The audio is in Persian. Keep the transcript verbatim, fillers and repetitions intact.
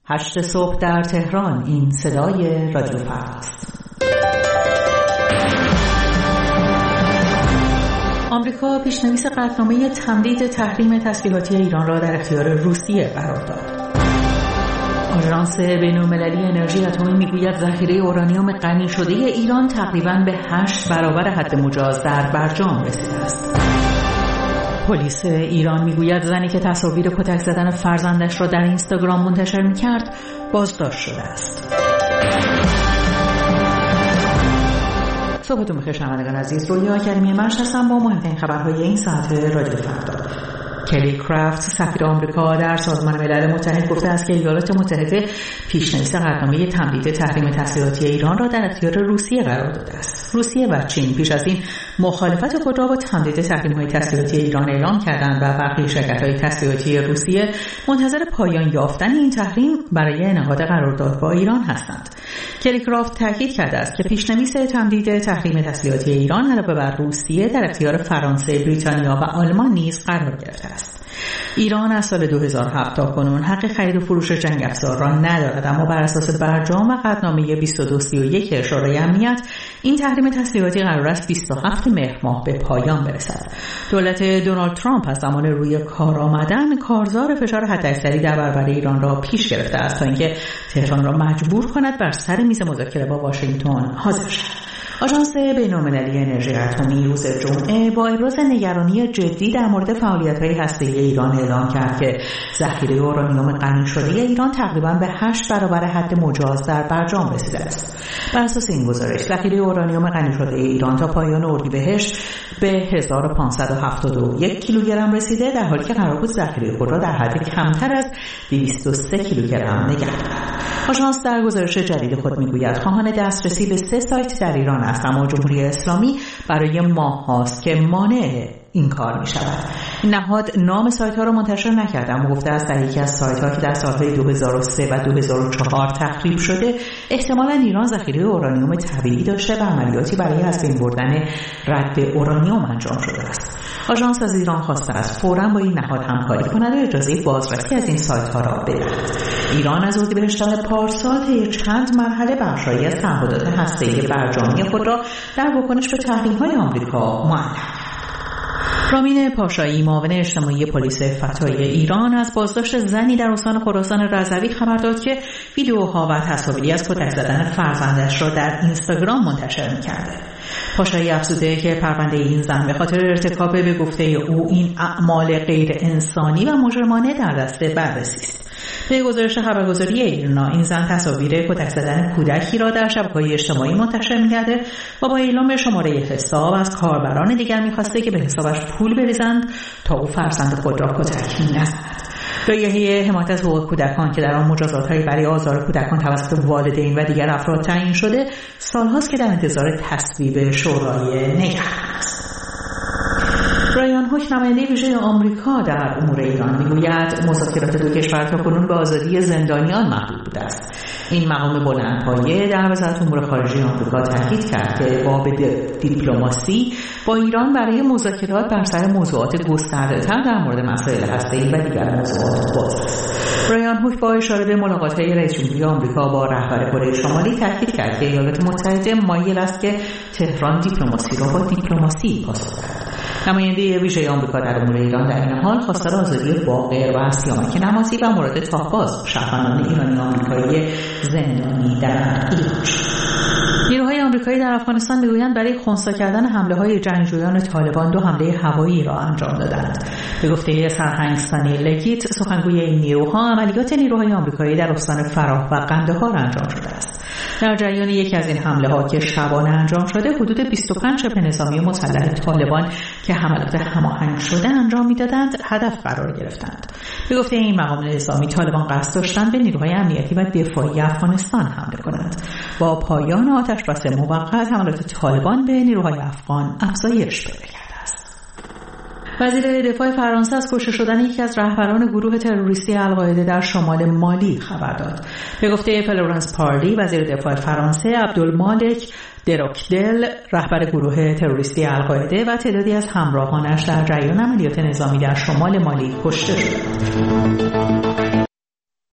هشت صبح در تهران. این صدای رادیو فرداست. آمریکا پیشنویس قطعنامه تمدید تحریم تسلیحاتی ایران را در اختیار روسیه قرار داد. آژانس بین‌المللی انرژی اتمی میگوید ذخیره اورانیوم غنی شده ایران تقریباً به هشت برابر حد مجاز در برجام رسیده است. پلیس ایران میگوید زنی که تصاویر کتک زدن فرزندش را در اینستاگرام منتشر میکرد بازداشت شده است. صبحتون بخیر شنوندگان عزیز، رویا کریمی منش هستم با مهمترین خبرهای این ساعت رادیو فردا. کلی کرافت سفیر آمریکا در سازمان ملل متحد گفته است که ایالات متحده پیشنویس قطعنامه تمدید تحریم تسلیحاتی ایران را در اختیار روسیه قرار داده است. روسیه و چین پیش از این مخالفت خود را با تمدید تحریم‌های تسلیحاتی ایران اعلام کردند و برخی شرکت‌های تسلیحاتی روسیه منتظر پایان یافتن این تحریم برای انعقاد قرارداد با ایران هستند. کلی کرافت تاکید کرده است که پیشنویس تمدید تحریم تسلیحاتی ایران علاوه بر روسیه در اختیار فرانسه، بریتانیا و آلمان نیز قرار گرفته است. ایران از سال دو هزار و هفت تا کنون حق خرید و فروش جنگ افزار را ندارد، اما بر اساس برجام و قطعنامه بیست و دو سی و یک شورای امنیت این تحریم تسلیحاتی قرار است بیست و هفتم مهر ماه به پایان برسد. دولت دونالد ترامپ از زمان روی کار آمدن کارزار فشار حداکثری در برابر ایران را پیش گرفته است تا اینکه تهران را مجبور کند بر سر میز مذاکره با واشنگتن حاضر شود. آژانس بین‌المللی انرژی اتمی روز جمعه با ابراز نگرانی جدی در مورد فعالیت‌های هسته‌ای ایران اعلام کرد که ذخیره اورانیوم غنی شده ایران تقریباً به هشت برابر حد مجاز در برجام رسیده است. بر اساس این گزارش ذخیره اورانیوم غنی شده ایران تا پایان اردیبهشت به هزار و پانصد و هفتاد و یک کیلوگرم رسیده، در حالی که قرار بود ذخیره خود را در حد کمتر از دویست و سه کیلوگرم نگه دارد. آژانس در گزارش جدید خود میگوید خواهان دسترسی به سه سایت در ایران است، اما جمهوری اسلامی برای ماه هاست که مانع این کار می شود. نهاد نام سایت ها را منتشر نکرده، اما گفته است در یکی از سایت ها که در سالهای دو هزار و سه و دو هزار و چهار تخریب شده احتمالاً ایران ذخیره اورانیوم طبیعی داشته و عملیاتی برای از بین بردن رد اورانیوم انجام شده است. آژانس از ایران خواسته است فوراً با این نهاد همکاری کند و اجازه بازرسی از این سایت ها را بدهد. ایران از اردیبهشت ماه پارسال طی چند مرحله بخش‌هایی از تعهدات هسته‌ای برجامی خود را در واکنش به تحریم‌های آمریکا معلق کرد. رامین پاشایی معاون اجتماعی پلیس فتای ایران از بازداشت زنی در استان خراسان رضوی خبر داد که ویدیوها و تصاویری از کتک زدن فرزندش را در اینستاگرام منتشر می‌کرده. پاشایی افزوده که پرونده این زن به خاطر ارتکاب به گفته او این اعمال غیر انسانی و مجرمانه در دست بررسی است. به گزارش خبرگزاری ایرنا این زن تصاویر کتک زدن کودکی را در شبکه‌های اجتماعی منتشر می‌کرده و با اعلام شماره حساب از کاربران دیگر می‌خواسته که به حسابش پول بریزند تا او فرزند خود را کتک نزند. لایحه حمایت از حقوق کودکان که در آن مجازات‌هایی برای آزار کودکان توسط والدین و دیگر افراد تعیین شده سال‌هاست که در انتظار تصویب شورای نگهبان است. برایان هوک نماینده ویژه آمریکا در امور ایران میگوید مذاکرات دو کشور تاکنون به آزادی زندانیان محدود بوده است. این مقام بلندپایه در وزارت امور خارجه آمریکا تاکید کرد که باب دیپلماسی با ایران برای مذاکرات بر سر موضوعات گسترده‌تر در مورد مسائل هسته‌ای و دیگر موضوعات باز است. برایان هوک با اشاره به ملاقات‌های رئیس جمهوری آمریکا با رهبر کره شمالی تاکید کرد که ایالات متحده مایل است که تهران دیپلماسی را با دیپلماسی پاسخ دهد. نماینده ویژه آمریکا در امور ایران در این حال خواستار آزادی باقر و سیامک نمازی و مراد تاهباز شهروندان ایرانی آمریکایی زندانی در ایران شد. نیروهای آمریکایی در افغانستان میگویند برای خنثی کردن حمله‌های جنگجویان طالبان دو حمله هوایی را انجام دادند. به گفته سرهنگ سانی لگیت سخنگوی این نیروها عملیات نیروهای آمریکایی در استان فراه و قندهار انجام شده است. در جریان یکی از این حمله ها که شبانه انجام شده حدود بیست و پنج شبه نظامی مسلح طالبان که حملات هماهنگ شده انجام میدادند هدف قرار گرفتند. به گفته این مقام نظامی طالبان قصد داشتند به نیروهای امنیتی و دفاعی افغانستان حمله کنند. با پایان آتشبس موقت حملات طالبان به نیروهای افغان افزایش پیدا کرد. وزیر دفاع فرانسه از کشته شدن یکی از رهبران گروه تروریستی القاعده در شمال مالی خبر داد. به گفته فلورانس پارلی وزیر دفاع فرانسه، عبدالمالک دروکدل رهبر گروه تروریستی القاعده و تعدادی از همراهانش در جریان عملیات نظامی در شمال مالی کشته شدند.